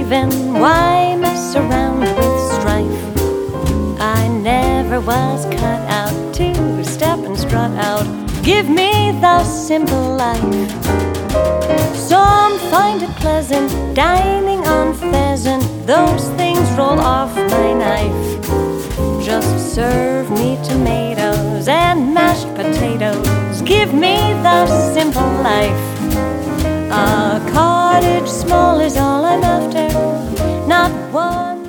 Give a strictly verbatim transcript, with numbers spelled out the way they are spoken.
even why mess around with strife? I never was cut out to step and strut out. Give me the simple life. Some find it pleasant dining on pheasant. Those things roll off my knife. Just serve me tomatoes and mashed potatoes. Give me the simple life. A cottage small is all I'm after, not one